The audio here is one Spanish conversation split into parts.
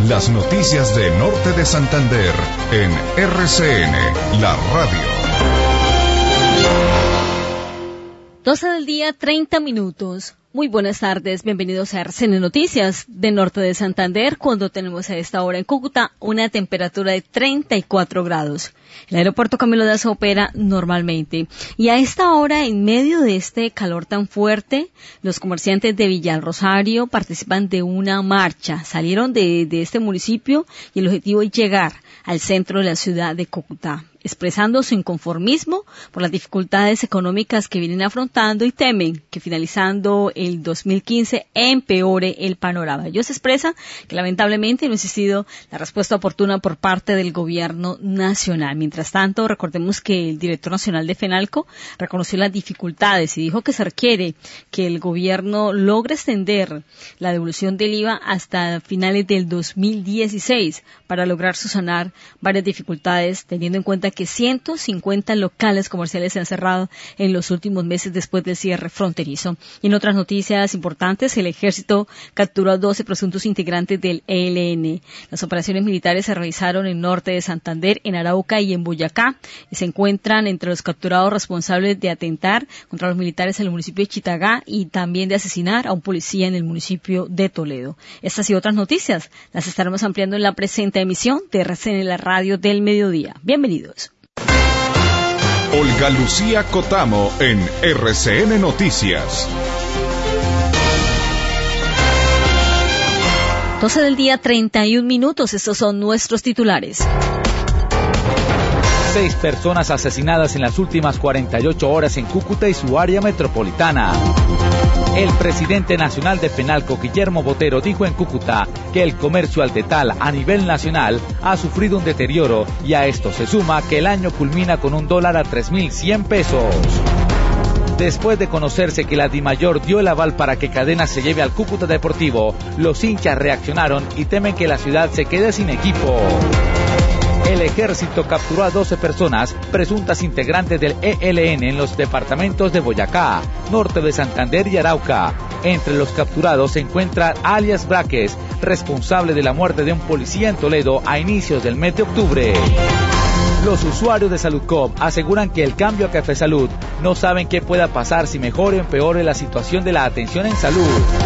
Las noticias de Norte de Santander en RCN, la radio. 12 del día, 30 minutos. Muy buenas tardes, bienvenidos a RCN Noticias de Norte de Santander, cuando tenemos a esta hora en Cúcuta una temperatura de 34 grados. El aeropuerto Camilo Daza opera normalmente. Y a esta hora, en medio de este calor tan fuerte, los comerciantes de Villa del Rosario participan de una marcha. Salieron de este municipio y el objetivo es llegar al centro de la ciudad de Cúcuta, expresando su inconformismo por las dificultades económicas que vienen afrontando y temen que finalizando el 2015 empeore el panorama. Ellos expresan que lamentablemente no ha existido la respuesta oportuna por parte del gobierno nacional. Mientras tanto, recordemos que el director nacional de FENALCO reconoció las dificultades y dijo que se requiere que el gobierno logre extender la devolución del IVA hasta finales del 2016 para lograr subsanar varias dificultades, teniendo en cuenta que 150 locales comerciales se han cerrado en los últimos meses después del cierre fronterizo. Y en otras noticias importantes, el ejército capturó a 12 presuntos integrantes del ELN. Las operaciones militares se realizaron en norte de Santander, en Arauca y en Boyacá, y se encuentran entre los capturados responsables de atentar contra los militares en el municipio de Chitagá y también de asesinar a un policía en el municipio de Toledo. Estas y otras noticias las estaremos ampliando en la presente emisión de RCN, la radio del mediodía. Bienvenidos. Olga Lucía Cotamo en RCN Noticias. 12 del día, 31 minutos. Estos son nuestros titulares. 6 personas asesinadas en las últimas 48 horas en Cúcuta y su área metropolitana. El presidente nacional de FENALCO, Guillermo Botero, dijo en Cúcuta que el comercio al detal a nivel nacional ha sufrido un deterioro y a esto se suma que el año culmina con un dólar a 3.100 pesos. Después de conocerse que la DIMAYOR dio el aval para que Cadena se lleve al Cúcuta Deportivo, los hinchas reaccionaron y temen que la ciudad se quede sin equipo. El ejército capturó a 12 personas, presuntas integrantes del ELN en los departamentos de Boyacá, norte de Santander y Arauca. Entre los capturados se encuentra alias Braques, responsable de la muerte de un policía en Toledo a inicios del mes de octubre. Los usuarios de Saludcop aseguran que el cambio a Café Salud no saben qué pueda pasar si mejore o empeore la situación de la atención en salud.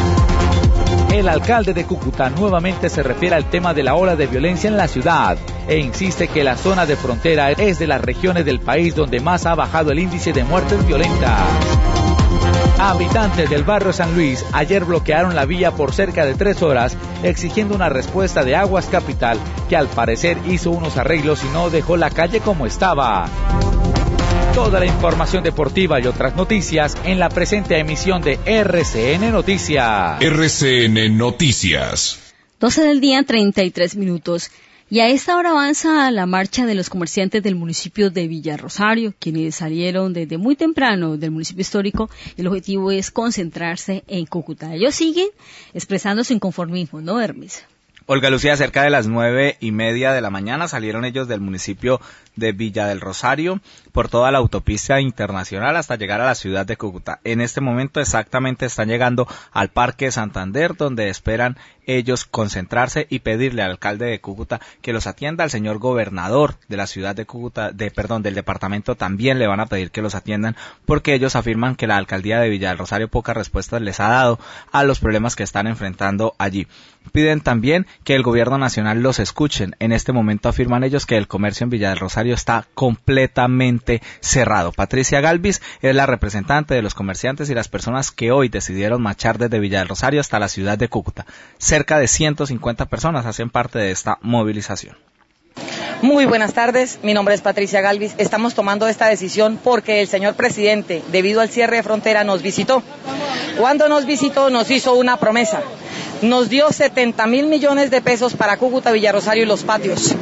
El alcalde de Cúcuta nuevamente se refiere al tema de la ola de violencia en la ciudad e insiste que la zona de frontera es de las regiones del país donde más ha bajado el índice de muertes violentas. Habitantes del barrio San Luis ayer bloquearon la vía por cerca de 3 horas exigiendo una respuesta de Aguas Capital, que al parecer hizo unos arreglos y no dejó la calle como estaba. Toda la información deportiva y otras noticias en la presente emisión de RCN Noticias. RCN Noticias. 12 del día, 33 minutos. Y a esta hora avanza la marcha de los comerciantes del municipio de Villa Rosario, quienes salieron desde muy temprano del municipio histórico. El objetivo es concentrarse en Cúcuta. Ellos siguen expresando su inconformismo, ¿no, Hermes? Olga Lucía, cerca de las 9:30 de la mañana salieron ellos del municipio de Villa del Rosario por toda la autopista internacional hasta llegar a la ciudad de Cúcuta. En este momento exactamente están llegando al Parque Santander, donde esperan ellos concentrarse y pedirle al alcalde de Cúcuta que los atienda. Al señor gobernador de la ciudad de Cúcuta, del departamento, también le van a pedir que los atiendan, porque ellos afirman que la alcaldía de Villa del Rosario pocas respuestas les ha dado a los problemas que están enfrentando allí. Piden también que el gobierno nacional los escuchen. En este momento afirman ellos que el comercio en Villa del Rosario está completamente cerrado. Patricia Galvis es la representante de los comerciantes y las personas que hoy decidieron marchar desde Villa del Rosario hasta la ciudad de Cúcuta. Cerca de 150 personas hacen parte de esta movilización. Muy buenas tardes, mi nombre es Patricia Galvis. Estamos tomando esta decisión porque el señor presidente, debido al cierre de frontera, nos visitó. Cuando nos visitó, nos hizo una promesa. Nos dio 70.000 millones de pesos para Cúcuta, Villa Rosario y los patios.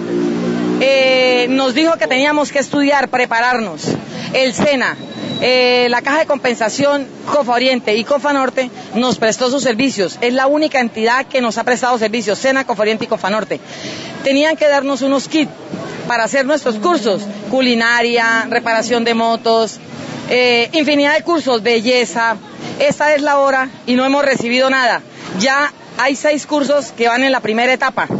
Nos dijo que teníamos que estudiar, prepararnos. El SENA, la Caja de Compensación, Cofa Oriente y Cofa Norte nos prestó sus servicios. Es la única entidad que nos ha prestado servicios, SENA, Cofa Oriente y Cofa Norte. Tenían que darnos unos kits para hacer nuestros cursos, culinaria, reparación de motos, infinidad de cursos, belleza. Esta es la hora y no hemos recibido nada. Ya hay 6 cursos que van en la primera etapa.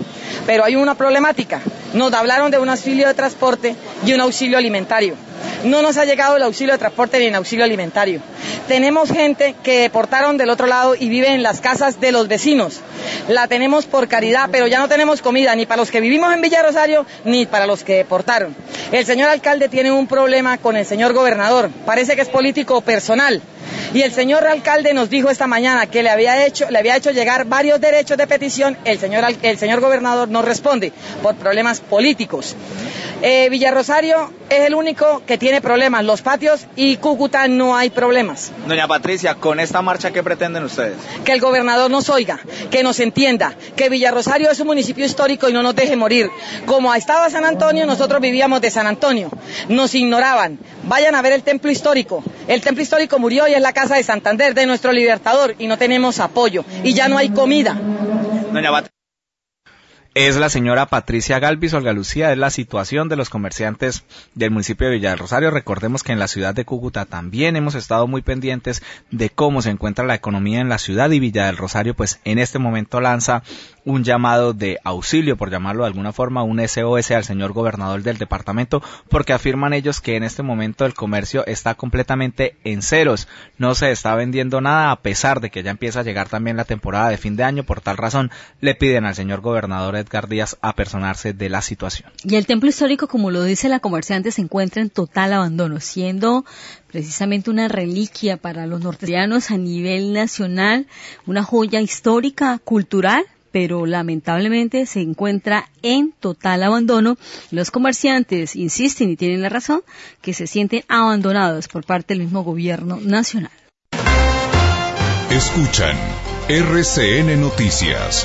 pero hay una problemática. Nos hablaron de un auxilio de transporte y un auxilio alimentario. No nos ha llegado el auxilio de transporte ni el auxilio alimentario. Tenemos gente que deportaron del otro lado y vive en las casas de los vecinos. La tenemos por caridad, pero ya no tenemos comida ni para los que vivimos en Villa Rosario ni para los que deportaron. El señor alcalde tiene un problema con el señor gobernador. Parece que es político personal. Y el señor alcalde nos dijo esta mañana que le había hecho llegar varios derechos de petición. El señor gobernador no responde por problemas políticos. Villa Rosario es el único que tiene problemas. Los patios y Cúcuta no hay problemas. Doña Patricia, ¿con esta marcha qué pretenden ustedes? Que el gobernador nos oiga, que nos entienda, que Villa Rosario es un municipio histórico y no nos deje morir. Como estaba San Antonio, nosotros vivíamos de San Antonio. Nos ignoraban. Vayan a ver el templo histórico. El templo histórico murió y es la casa de Santander, de nuestro libertador, y no tenemos apoyo. Y ya no hay comida. Doña Patricia. Es la señora Patricia Galvis. Olga Lucía, es la situación de los comerciantes del municipio de Villa del Rosario. Recordemos que en la ciudad de Cúcuta también hemos estado muy pendientes de cómo se encuentra la economía en la ciudad, y Villa del Rosario pues en este momento lanza un llamado de auxilio, por llamarlo de alguna forma, un SOS al señor gobernador del departamento, porque afirman ellos que en este momento el comercio está completamente en ceros, no se está vendiendo nada, a pesar de que ya empieza a llegar también la temporada de fin de año. Por tal razón le piden al señor gobernador Edgar Díaz apersonarse de la situación. Y el templo histórico, como lo dice la comerciante, se encuentra en total abandono, siendo precisamente una reliquia para los norteamericanos a nivel nacional, una joya histórica, cultural, pero lamentablemente se encuentra en total abandono. Los comerciantes insisten, y tienen la razón, que se sienten abandonados por parte del mismo gobierno nacional. Escuchan RCN Noticias.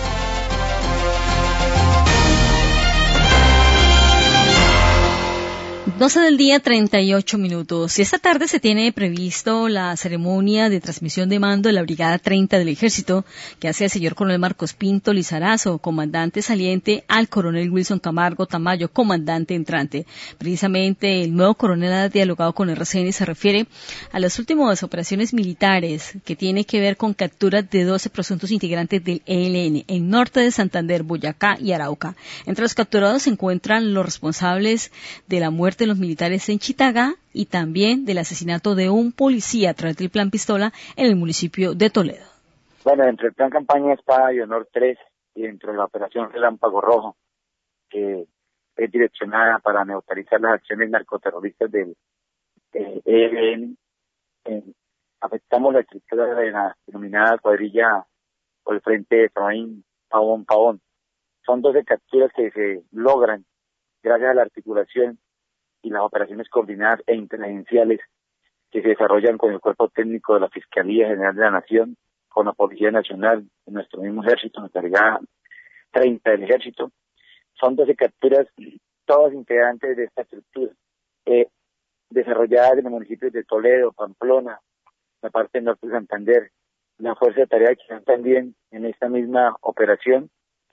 12 del día, 38 minutos. Y esta tarde se tiene previsto la ceremonia de transmisión de mando de la Brigada 30 del Ejército, que hace el señor coronel Marcos Pinto Lizarazo, comandante saliente, al coronel Wilson Camargo Tamayo, comandante entrante. Precisamente el nuevo coronel ha dialogado con RCN y se refiere a las últimas operaciones militares que tiene que ver con captura de 12 presuntos integrantes del ELN en norte de Santander, Boyacá y Arauca. Entre los capturados se encuentran los responsables de la muerte de los militares en Chitagá y también del asesinato de un policía a través del plan Pistola en el municipio de Toledo. Bueno, dentro del plan campaña Espada y Honor 3 y dentro de la operación Relámpago Rojo, que es direccionada para neutralizar las acciones narcoterroristas del ELN, afectamos la estructura de la denominada cuadrilla o el frente de Efraín Pavón. Son 12 capturas que se logran gracias a la articulación y las operaciones coordinadas e interagenciales que se desarrollan con el cuerpo técnico de la Fiscalía General de la Nación, con la Policía Nacional, nuestro mismo ejército, nuestra Brigada 30 del Ejército. Son 12 capturas, todas integrantes de esta estructura, desarrolladas en los municipios de Toledo, Pamplona, la parte norte de Santander. La Fuerza de Tarea de Chillán también en esta misma operación,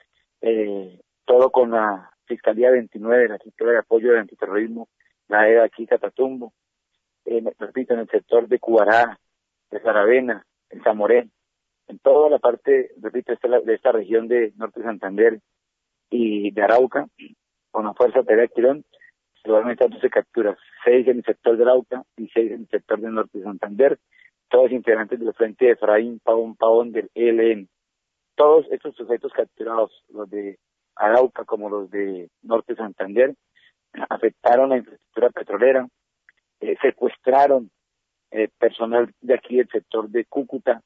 todo con la Fiscalía 29, la estructura de apoyo del antiterrorismo, la EDA aquí, Catatumbo, repito, en el sector de Cubará, de Saravena, en Zamoré, en toda la parte, repito, de esta región de Norte de Santander y de Arauca, con la Fuerza de Tarea de Quirón, seguramente 12 capturas, 6 en el sector de Arauca y 6 en el sector de Norte de Santander, todos integrantes del frente de Efraín Pavón del ELN. Todos estos sujetos capturados, los de Arauca como los de Norte de Santander, afectaron la infraestructura petrolera, secuestraron personal de aquí del sector de Cúcuta,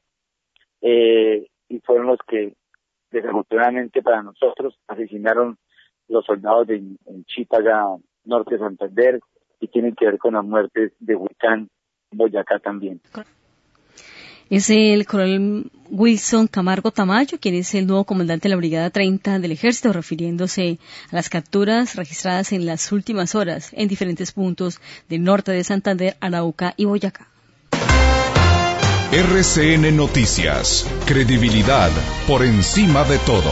y fueron los que desafortunadamente para nosotros asesinaron los soldados en Chitagá, Norte de Santander, y tienen que ver con las muertes de Huitán, Boyacá también. Es el coronel Wilson Camargo Tamayo, quien es el nuevo comandante de la Brigada 30 del Ejército, refiriéndose a las capturas registradas en las últimas horas en diferentes puntos del norte de Santander, Arauca y Boyacá. RCN Noticias, credibilidad por encima de todo.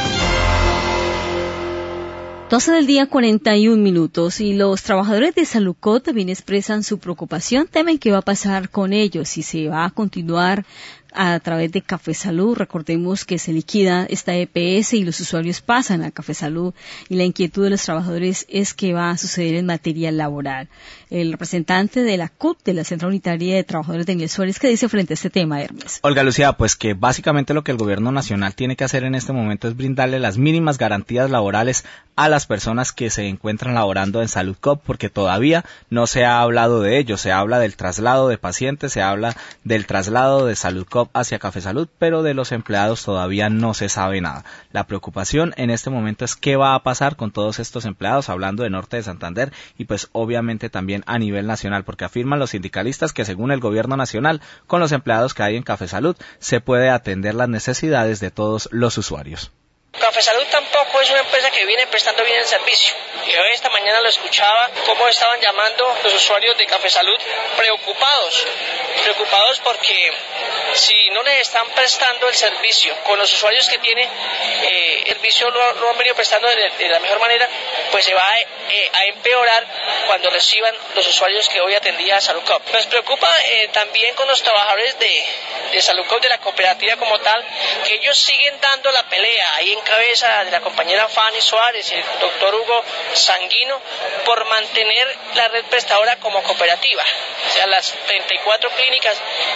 12 del día, 41 minutos, y los trabajadores de Salucó también expresan su preocupación, temen qué va a pasar con ellos, si se va a continuar a través de Café Salud. Recordemos que se liquida esta EPS y los usuarios pasan a Café Salud, y la inquietud de los trabajadores es qué va a suceder en materia laboral. El representante de la CUT, de la Central Unitaria de Trabajadores de Inglés Suárez, ¿qué dice frente a este tema, Hermes? Olga Lucía, pues que básicamente lo que el gobierno nacional tiene que hacer en este momento es brindarle las mínimas garantías laborales a las personas que se encuentran laborando en Saludcop, porque todavía no se ha hablado de ello. Se habla del traslado de pacientes, se habla del traslado de Saludcop hacia Café Salud, pero de los empleados todavía no se sabe nada. La preocupación en este momento es qué va a pasar con todos estos empleados, hablando de Norte de Santander y pues obviamente también a nivel nacional, porque afirman los sindicalistas que según el gobierno nacional, con los empleados que hay en Café Salud, se puede atender las necesidades de todos los usuarios. Café Salud tampoco es una empresa que viene prestando bien el servicio. Y hoy esta mañana lo escuchaba cómo estaban llamando los usuarios de Café Salud preocupados porque si no les están prestando el servicio con los usuarios que tiene, el servicio lo han venido prestando de la mejor manera, pues se va a empeorar cuando reciban los usuarios que hoy atendía a Saludcop. Nos preocupa también con los trabajadores de Saludcop, de la cooperativa como tal, que ellos siguen dando la pelea ahí en cabeza de la compañera Fanny Suárez y el doctor Hugo Sanguino por mantener la red prestadora como cooperativa. O sea, las 34 clínicas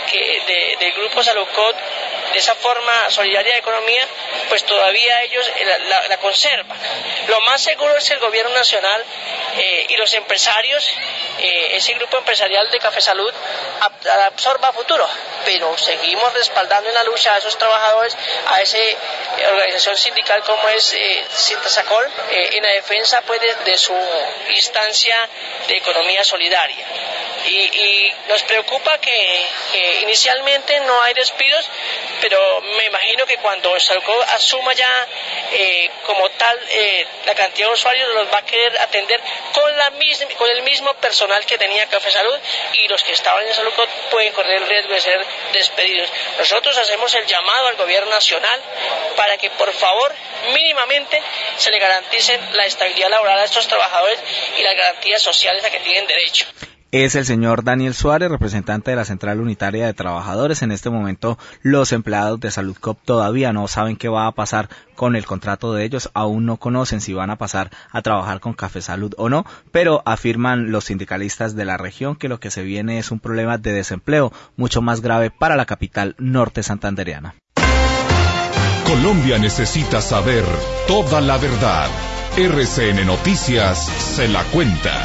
del grupo Saludcop, de esa forma solidaria de economía, pues todavía ellos la conservan. Lo más seguro es el gobierno nacional y los empresarios, ese grupo empresarial de Café Salud absorba a futuro, pero seguimos respaldando en la lucha a esos trabajadores, a esa organización sindical como es Sintasacol, en la defensa pues de su instancia de economía solidaria. Y nos preocupa que inicialmente no hay despidos, pero me imagino que cuando Saludcop asuma ya como tal la cantidad de usuarios, los va a querer atender con el mismo personal que tenía Café Salud, y los que estaban en Saludcop pueden correr el riesgo de ser despedidos. Nosotros hacemos el llamado al gobierno nacional para que por favor mínimamente se le garanticen la estabilidad laboral a estos trabajadores y las garantías sociales a que tienen derecho. Es el señor Daniel Suárez, representante de la Central Unitaria de Trabajadores. En este momento los empleados de Saludcop todavía no saben qué va a pasar con el contrato de ellos, aún no conocen si van a pasar a trabajar con Café Salud o no, pero afirman los sindicalistas de la región que lo que se viene es un problema de desempleo mucho más grave para la capital norte santandereana. Colombia necesita saber toda la verdad. RCN Noticias se la cuenta.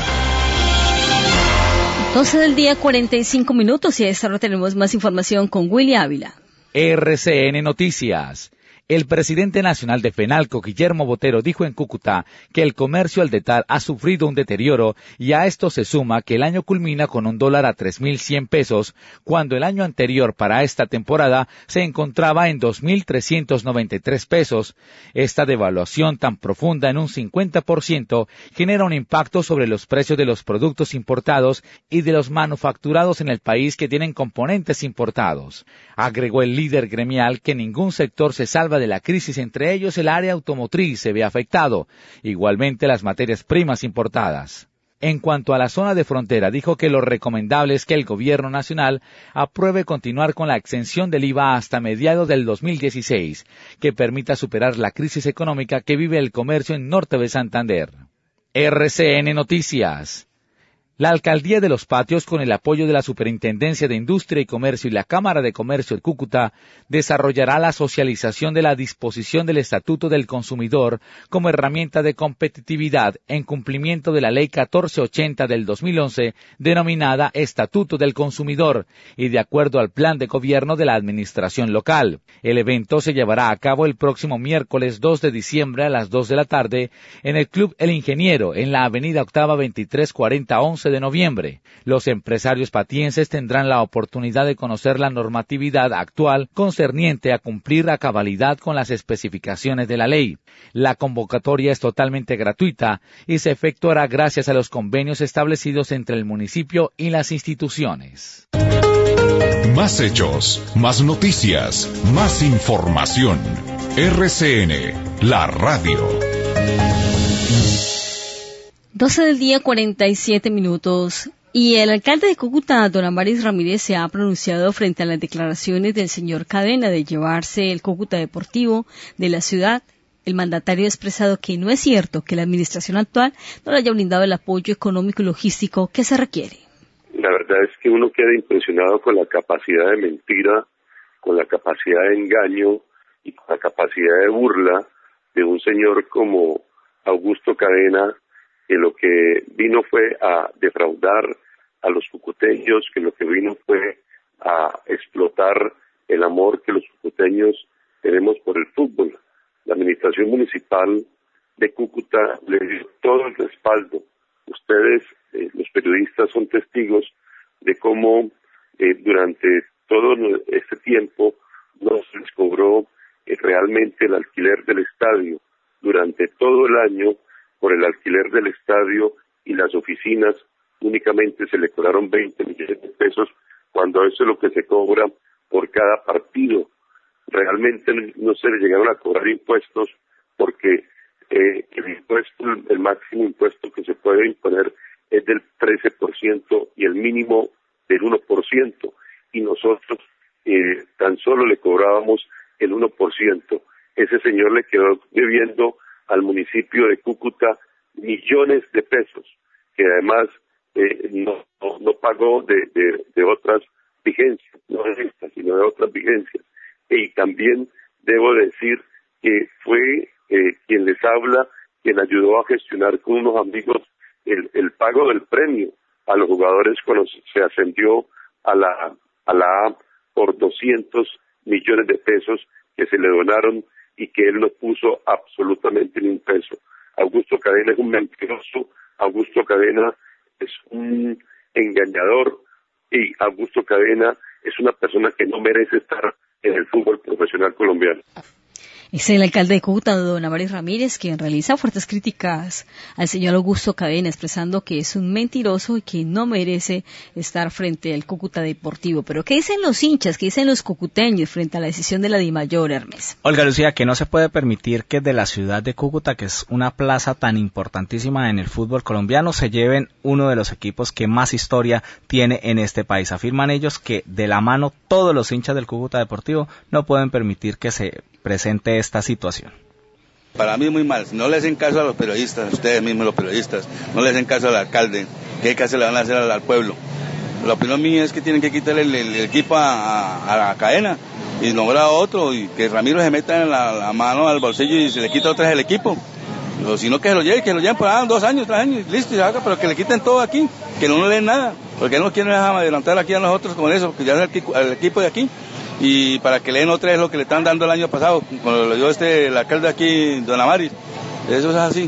12 del día, 45 minutos, y a esta hora tenemos más información con Willy Ávila. RCN Noticias. El presidente nacional de FENALCO, Guillermo Botero, dijo en Cúcuta que el comercio al detalle ha sufrido un deterioro, y a esto se suma que el año culmina con un dólar a 3.100 pesos, cuando el año anterior para esta temporada se encontraba en 2.393 pesos. Esta devaluación tan profunda en un 50% genera un impacto sobre los precios de los productos importados y de los manufacturados en el país que tienen componentes importados. Agregó el líder gremial que ningún sector se salva de la crisis, entre ellos el área automotriz se ve afectado, igualmente las materias primas importadas. En cuanto a la zona de frontera, dijo que lo recomendable es que el gobierno nacional apruebe continuar con la exención del IVA hasta mediados del 2016, que permita superar la crisis económica que vive el comercio en Norte de Santander. RCN Noticias. La Alcaldía de Los Patios, con el apoyo de la Superintendencia de Industria y Comercio y la Cámara de Comercio de Cúcuta, desarrollará la socialización de la disposición del Estatuto del Consumidor como herramienta de competitividad en cumplimiento de la Ley 1480 del 2011, denominada Estatuto del Consumidor, y de acuerdo al plan de gobierno de la administración local. El evento se llevará a cabo el próximo miércoles 2 de diciembre a las 2 de la tarde en el Club El Ingeniero, en la avenida Octava 2340 11 de noviembre. Los empresarios patienses tendrán la oportunidad de conocer la normatividad actual concerniente a cumplir a cabalidad con las especificaciones de la ley. La convocatoria es totalmente gratuita y se efectuará gracias a los convenios establecidos entre el municipio y las instituciones. Más hechos, más noticias, más información. RCN, la radio. 12 del día, 47 minutos. Y el alcalde de Cúcuta, don Amaris Ramírez, se ha pronunciado frente a las declaraciones del señor Cadena de llevarse el Cúcuta Deportivo de la ciudad. El mandatario ha expresado que no es cierto que la administración actual no le haya brindado el apoyo económico y logístico que se requiere. La verdad es que uno queda impresionado con la capacidad de mentira, con la capacidad de engaño y con la capacidad de burla de un señor como Augusto Cadena, que lo que vino fue a defraudar a los cucuteños, que lo que vino fue a explotar el amor que los cucuteños tenemos por el fútbol. La administración municipal de Cúcuta le dio todo el respaldo. Ustedes, los periodistas, son testigos de cómo durante todo este tiempo no se les cobró realmente el alquiler del estadio. Durante todo el año, por el alquiler del estadio y las oficinas, únicamente se le cobraron 20 millones de pesos, cuando eso es lo que se cobra por cada partido. Realmente no se le llegaron a cobrar impuestos porque el máximo impuesto que se puede imponer es del 13% y el mínimo del 1%, y nosotros tan solo le cobrábamos el 1%. Ese señor le quedó debiendo al municipio de Cúcuta millones de pesos, que además no pagó de otras vigencias, no de estas, sino de otras vigencias. Y también debo decir que fue quien les habla, quien ayudó a gestionar con unos amigos el pago del premio a los jugadores cuando se ascendió a la A por 200 millones de pesos que se le donaron y que él no puso absolutamente ni un peso. Augusto Cadena es un mentiroso, Augusto Cadena es un engañador y Augusto Cadena es una persona que no merece estar en el fútbol profesional colombiano. Es el alcalde de Cúcuta, don Amaris Ramírez, quien realiza fuertes críticas al señor Augusto Cadena, expresando que es un mentiroso y que no merece estar frente al Cúcuta Deportivo. Pero ¿qué dicen los hinchas, qué dicen los cucuteños frente a la decisión de la Dimayor, Hermes? Olga Lucía, que no se puede permitir que de la ciudad de Cúcuta, que es una plaza tan importantísima en el fútbol colombiano, se lleven uno de los equipos que más historia tiene en este país. Afirman ellos que de la mano todos los hinchas del Cúcuta Deportivo no pueden permitir que se presente esta situación. Para mí muy mal, si no le hacen caso a los periodistas, ustedes mismos los periodistas, no le hacen caso al alcalde, ¿qué caso le van a hacer al pueblo? La opinión mía es que tienen que quitarle el equipo a la Cadena y nombrar a otro, y que Ramiro se meta en la mano al bolsillo y se le quita otra vez el equipo. O si no, que lo lleven por 2 años, 3 años, listo, y se haga, pero que le quiten todo aquí, que no leen nada, porque no quieren adelantar aquí a nosotros con eso, que ya es el equipo de aquí. Y para que leen otra vez lo que le están dando el año pasado, cuando lo dio el alcalde aquí, don Amaris. Eso es así.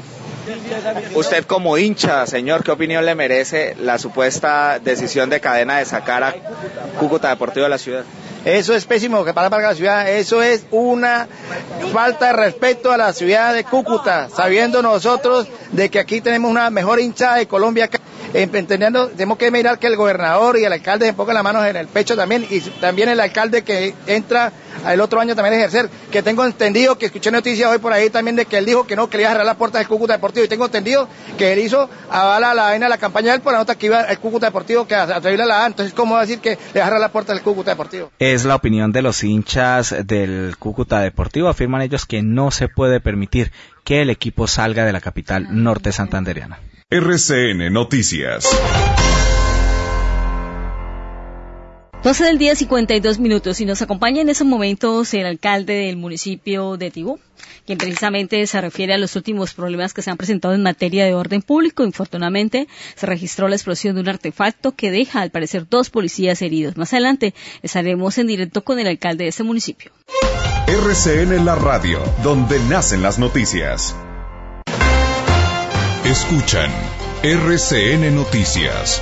Usted como hincha, señor, ¿qué opinión le merece la supuesta decisión de Cadena de sacar a Cúcuta Deportivo de la ciudad? Eso es pésimo que para la ciudad, eso es una falta de respeto a la ciudad de Cúcuta, sabiendo nosotros de que aquí tenemos una mejor hinchada de Colombia. Entendiendo, tenemos que mirar que el gobernador y el alcalde se pongan las manos en el pecho también, y también el alcalde que entra el otro año también a ejercer, que tengo entendido, que escuché noticias hoy por ahí también de que él dijo que no, que le iba a cerrar las puertas del Cúcuta Deportivo, y tengo entendido que él hizo avala la vaina de la campaña de él por la nota que iba el Cúcuta Deportivo, que a traerle la A, entonces ¿cómo va a decir que le va a cerrar las puertas del Cúcuta Deportivo? Es la opinión de los hinchas del Cúcuta Deportivo, afirman ellos que no se puede permitir que el equipo salga de la capital norte santandereana. RCN Noticias. 12 del día, 52 minutos, y nos acompaña en esos momentos el alcalde del municipio de Tibú, quien precisamente se refiere a los últimos problemas que se han presentado en materia de orden público. Infortunadamente, se registró la explosión de un artefacto que deja, al parecer, 2 policías heridos. Más adelante estaremos en directo con el alcalde de este municipio. RCN La Radio, donde nacen las noticias. Escuchan RCN Noticias.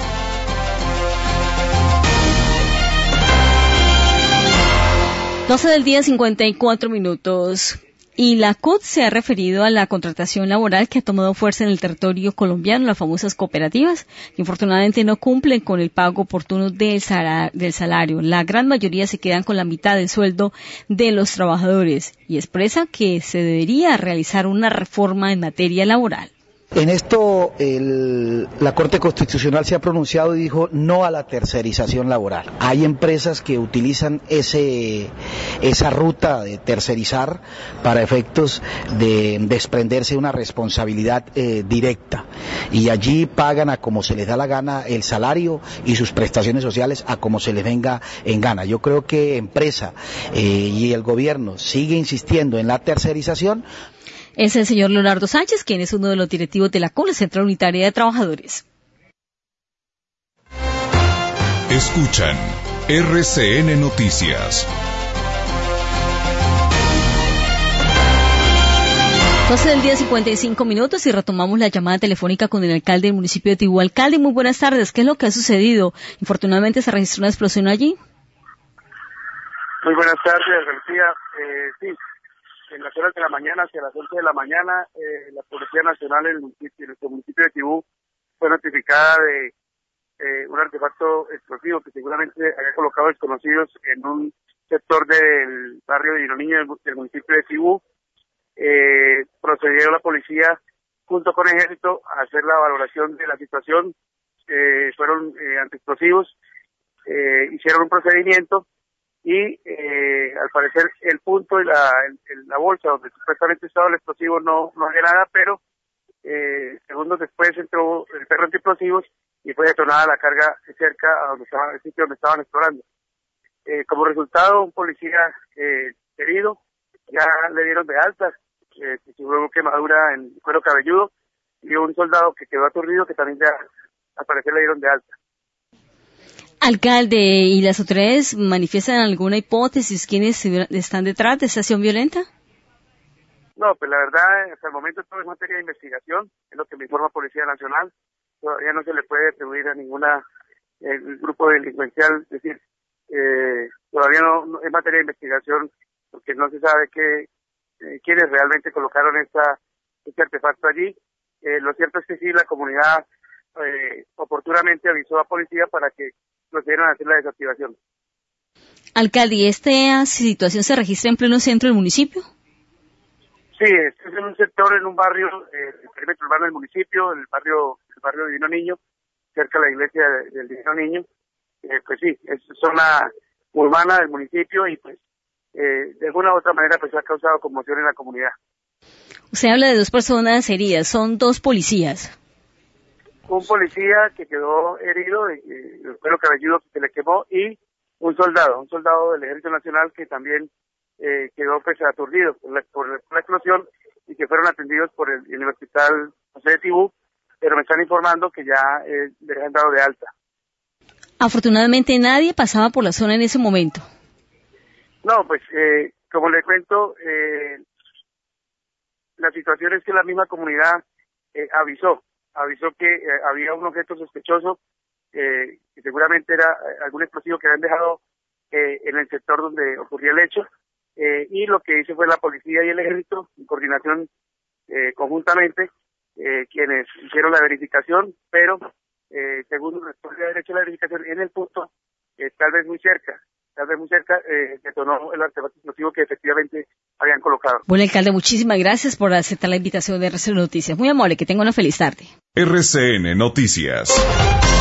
Doce del día, 54 minutos. Y la CUT se ha referido a la contratación laboral que ha tomado fuerza en el territorio colombiano, las famosas cooperativas, que infortunadamente no cumplen con el pago oportuno del salario. La gran mayoría se quedan con la mitad del sueldo de los trabajadores y expresa que se debería realizar una reforma en materia laboral. En esto la Corte Constitucional se ha pronunciado y dijo no a la tercerización laboral. Hay empresas que utilizan esa ruta de tercerizar para efectos de desprenderse de una responsabilidad directa, y allí pagan a como se les da la gana el salario y sus prestaciones sociales a como se les venga en gana. Yo creo que empresa y el gobierno sigue insistiendo en la tercerización. Es el señor Leonardo Sánchez, quien es uno de los directivos de la CUN, Central Unitaria de Trabajadores. Escuchan RCN Noticias. 12 del día, 55 minutos, y retomamos la llamada telefónica con el alcalde del municipio de Tibú. Alcalde, muy buenas tardes. ¿Qué es lo que ha sucedido? Infortunadamente se registró una explosión allí. Muy buenas tardes, García. Sí, en las horas de la mañana, hacia las 11 de la mañana, la Policía Nacional en nuestro municipio de Tibú fue notificada de un artefacto explosivo que seguramente había colocado desconocidos en un sector del barrio de Gironiño del municipio de Tibú. Procedió la policía junto con el ejército a hacer la valoración de la situación. Fueron antiexplosivos, hicieron un procedimiento y al parecer el punto y la bolsa donde supuestamente estaba el explosivo no había nada, pero segundos después entró el perro antiexplosivos y fue detonada la carga cerca a el sitio donde estaban explorando. Como resultado, un policía herido, ya le dieron de alta, tuvo quemadura en cuero cabelludo, y un soldado que quedó aturdido, que también ya al parecer le dieron de alta. Alcalde, ¿y las autoridades manifiestan alguna hipótesis? ¿Quiénes están detrás de esta acción violenta? No, pues la verdad, hasta el momento todo es materia de investigación, es lo que me informa Policía Nacional. Todavía no se le puede atribuir a ninguna grupo delincuencial, es decir, todavía no es materia de investigación, porque no se sabe quiénes realmente colocaron este artefacto allí. Lo cierto es que sí, la comunidad oportunamente avisó a policía para que procedieran a hacer la desactivación. Alcalde, ¿y esta situación se registra en pleno centro del municipio? Sí, este es en un sector, en un barrio, el perímetro urbano del municipio, el barrio Divino Niño, cerca de la iglesia del Divino Niño. Pues sí, es zona urbana del municipio y pues de alguna u otra manera pues ha causado conmoción en la comunidad. Usted habla de 2 personas heridas, son 2 policías. Un policía que quedó herido, el cuero cabelludo que se le quemó, y un soldado del Ejército Nacional que también quedó pues aturdido por la explosión y que fueron atendidos en el hospital José de Tibú, pero me están informando que ya les han dado de alta. Afortunadamente nadie pasaba por la zona en ese momento. No, pues como le cuento, la situación es que la misma comunidad avisó que había un objeto sospechoso, que seguramente era algún explosivo que habían dejado en el sector donde ocurrió el hecho, y lo que hizo fue la policía y el ejército, en coordinación conjuntamente, quienes hicieron la verificación, pero según después de haber hecho la verificación en el punto, tal vez muy cerca, detonó el artefacto explosivo que efectivamente habían colocado. Bueno, alcalde, muchísimas gracias por aceptar la invitación de RCN Noticias. Muy amable, que tenga una feliz tarde. RCN Noticias.